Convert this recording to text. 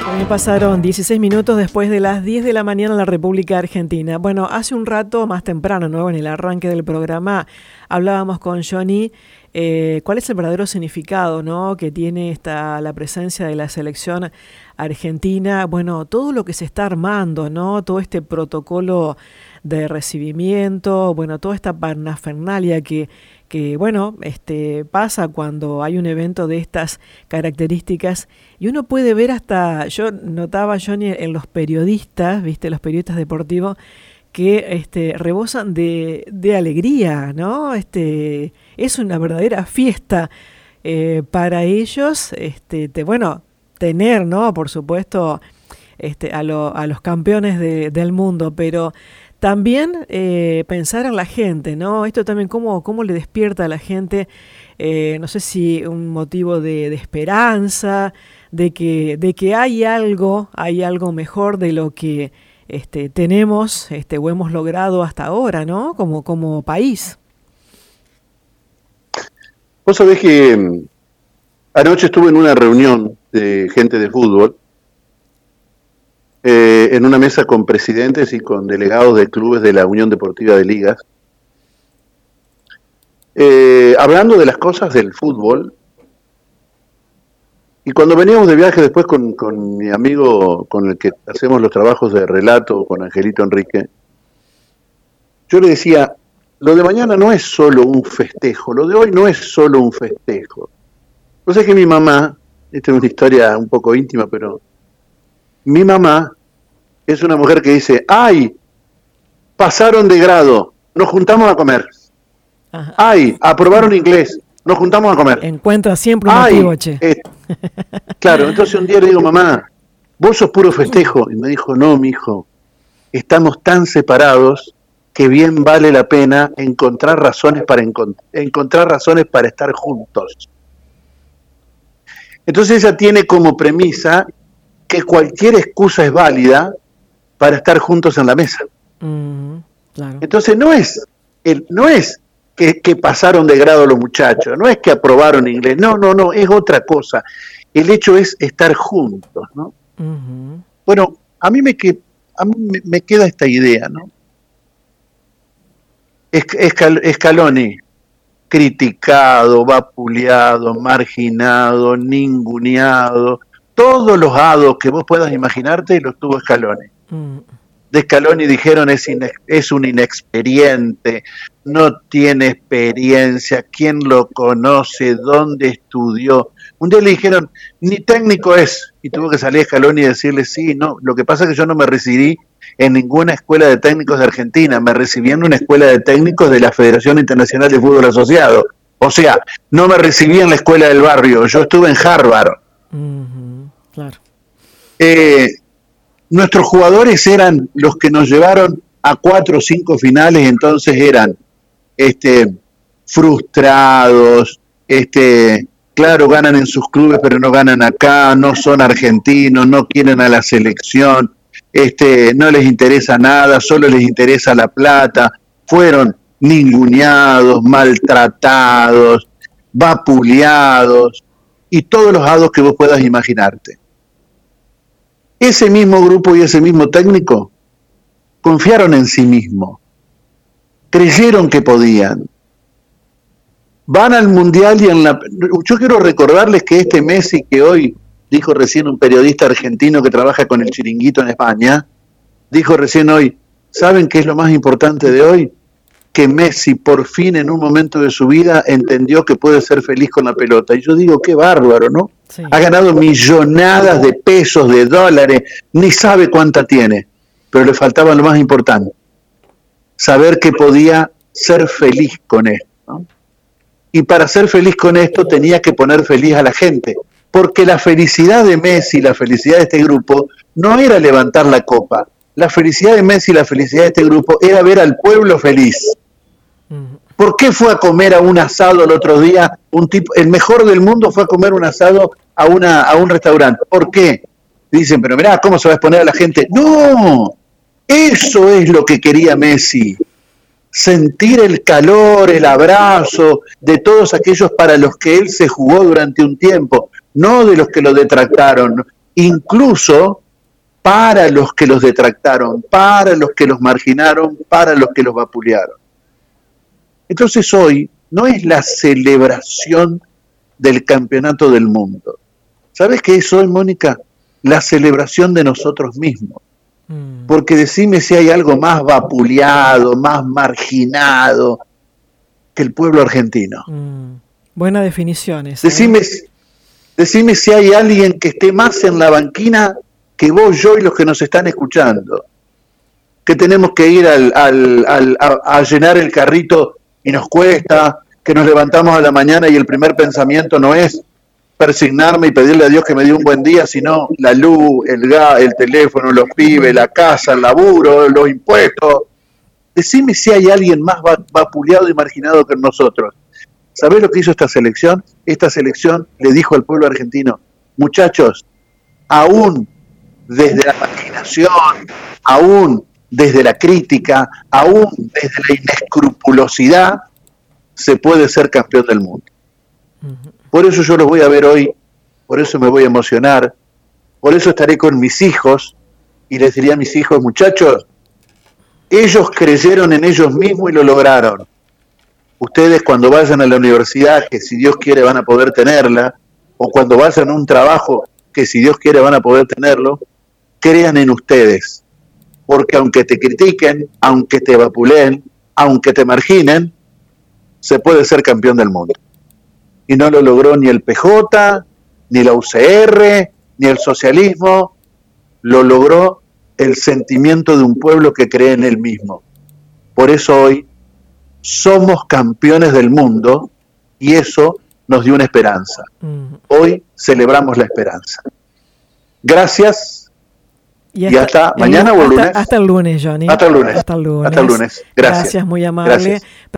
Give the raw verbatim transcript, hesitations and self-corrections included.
Me pasaron dieciséis minutos después de las diez de la mañana en la República Argentina. Bueno, hace un rato, más temprano, ¿no? En el arranque del programa, hablábamos con Johnny eh, cuál es el verdadero significado, ¿no? Que tiene esta, la presencia de la selección argentina. Bueno, todo lo que se está armando, ¿no? Todo este protocolo de recibimiento, bueno, toda esta parafernalia que, que bueno, este, pasa cuando hay un evento de estas características. Y uno puede ver hasta, yo notaba, Johnny, en los periodistas, viste, los periodistas deportivos, que este, rebosan de, de alegría, ¿no? Este, es una verdadera fiesta eh, para ellos, este, te, bueno, tener, ¿no? Por supuesto, este, a, lo, a los campeones de, del mundo, pero también eh, pensar en la gente, ¿no? Esto también, cómo, cómo le despierta a la gente, eh, no sé si un motivo de, de esperanza, de que, de que hay algo, hay algo mejor de lo que este, tenemos este, o hemos logrado hasta ahora, ¿no? Como, como país. Vos sabés que anoche estuve en una reunión de gente de fútbol, eh, en una mesa con presidentes y con delegados de clubes de la Unión Deportiva de Ligas, eh, hablando de las cosas del fútbol. Y cuando veníamos de viaje después con, con mi amigo con el que hacemos los trabajos de relato, con Angelito Enrique, yo le decía, lo de mañana no es solo un festejo, lo de hoy no es solo un festejo. O sea que mi mamá, esta es una historia un poco íntima, pero mi mamá es una mujer que dice, ¡ay! Pasaron de grado, nos juntamos a comer. Ajá. ¡Ay! Aprobaron inglés, nos juntamos a comer. Encuentra siempre un ¡ay! motivo, che. Eh, claro, entonces un día le digo, mamá, vos sos puro festejo. Y me dijo, no, mijo, estamos tan separados que bien vale la pena encontrar razones para encont- encontrar razones para estar juntos. Entonces ella tiene como premisa que cualquier excusa es válida para estar juntos en la mesa. Mm, claro. Entonces no es, el, no es que, que pasaron de grado los muchachos, no es que aprobaron inglés, no, no, no, es otra cosa. El hecho es estar juntos, ¿no? Uh-huh. Bueno, a mí me, que, a mí me, me queda esta idea, ¿no? Escal, Scaloni, criticado, vapuleado, marginado, ninguneado, todos los hados que vos puedas imaginarte los tuvo Scaloni. Uh-huh. De Scaloni dijeron es, ine- es un inexperiente, no tiene experiencia, ¿quién lo conoce? ¿Dónde estudió? Un día le dijeron, ni técnico es, y tuvo que salir Scaloni y decirle, sí, no, lo que pasa es que yo no me recibí en ninguna escuela de técnicos de Argentina, me recibí en una escuela de técnicos de la Federación Internacional de Fútbol Asociado. O sea, no me recibí en la escuela del barrio, yo estuve en Harvard. Uh-huh, claro. Eh, Nuestros jugadores eran los que nos llevaron a cuatro o cinco finales, entonces eran este, frustrados, este, claro, ganan en sus clubes, pero no ganan acá, no son argentinos, no quieren a la selección, este, no les interesa nada, solo les interesa la plata, fueron ninguneados, maltratados, vapuleados, y todos los hados que vos puedas imaginarte. Ese mismo grupo y ese mismo técnico confiaron en sí mismo, creyeron que podían. Van al Mundial y en la... Yo quiero recordarles que este Messi que hoy, dijo recién un periodista argentino que trabaja con el Chiringuito en España, dijo recién hoy, ¿saben qué es lo más importante de hoy? Que Messi por fin en un momento de su vida entendió que puede ser feliz con la pelota. Y yo digo, qué bárbaro, ¿no? Sí. Ha ganado millonadas de pesos, de dólares, ni sabe cuánta tiene, pero le faltaba lo más importante, saber que podía ser feliz con esto, ¿no? Y para ser feliz con esto tenía que poner feliz a la gente, porque la felicidad de Messi, la felicidad de este grupo, no era levantar la copa. La felicidad de Messi, la felicidad de este grupo, era ver al pueblo feliz. ¿Por qué fue a comer a un asado el otro día? Un tipo, el mejor del mundo fue a comer un asado a, una, a un restaurante. ¿Por qué? Dicen, pero mirá, ¿cómo se va a exponer a la gente? ¡No! Eso es lo que quería Messi. Sentir el calor, el abrazo de todos aquellos para los que él se jugó durante un tiempo, no de los que lo detractaron, incluso para los que los detractaron, para los que los marginaron, para los que los vapulearon. Entonces hoy no es la celebración del campeonato del mundo. ¿Sabes qué es hoy, Mónica? La celebración de nosotros mismos. Mm. Porque decime si hay algo más vapuleado, más marginado que el pueblo argentino. Mm. Buena definición esa. Decime, ¿eh? decime si hay alguien que esté más en la banquina que vos, yo y los que nos están escuchando. Que tenemos que ir al, al, al, a, a llenar el carrito y nos cuesta, que nos levantamos a la mañana y el primer pensamiento no es persignarme y pedirle a Dios que me dé un buen día, sino la luz, el gas, el teléfono, los pibes, la casa, el laburo, los impuestos. Decime si hay alguien más vapuleado y marginado que nosotros. ¿Sabés lo que hizo esta selección? Esta selección le dijo al pueblo argentino, muchachos, aún desde la marginación, aún desde la crítica, aún desde la inescrupulosidad, se puede ser campeón del mundo. Por eso yo los voy a ver hoy, por eso me voy a emocionar, por eso estaré con mis hijos y les diría a mis hijos, muchachos, ellos creyeron en ellos mismos y lo lograron. Ustedes cuando vayan a la universidad, que si Dios quiere van a poder tenerla, o cuando vayan a un trabajo, que si Dios quiere van a poder tenerlo, crean en ustedes. Porque aunque te critiquen, aunque te vapuleen, aunque te marginen, se puede ser campeón del mundo. Y no lo logró ni el P J, ni la U C R, ni el socialismo, lo logró el sentimiento de un pueblo que cree en él mismo. Por eso hoy somos campeones del mundo y eso nos dio una esperanza. Hoy celebramos la esperanza. Gracias. Y hasta, y hasta mañana el, o el lunes. Hasta, hasta el lunes, Johnny. Hasta el lunes. Hasta el lunes. Hasta el lunes. Gracias. Gracias, muy amable. Gracias.